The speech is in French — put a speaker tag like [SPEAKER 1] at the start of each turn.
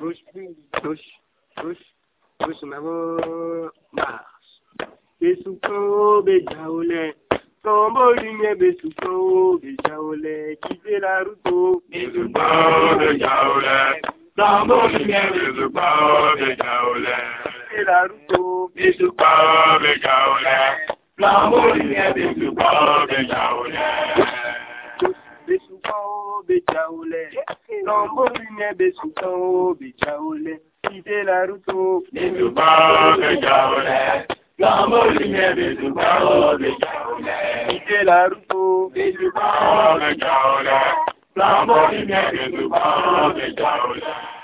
[SPEAKER 1] push, marche. Besuko, bejaole. Tomboline, besuko, bejaole. Quittez la route,
[SPEAKER 2] besuko, bejaole. Tomboline, besuko, bejaole.
[SPEAKER 1] Quittez la route,
[SPEAKER 2] besuko, bejaole. Tomboline, besuko, bejaole.
[SPEAKER 1] Besuko, bejaole. Tomboline, besuko, bejaole. Quittez la route,
[SPEAKER 2] besuko, bejaole. Tomboline, besuko, bejaole.
[SPEAKER 1] Quittez la route,
[SPEAKER 2] besuko, bejaole. Tomboline, besuko, bejaole.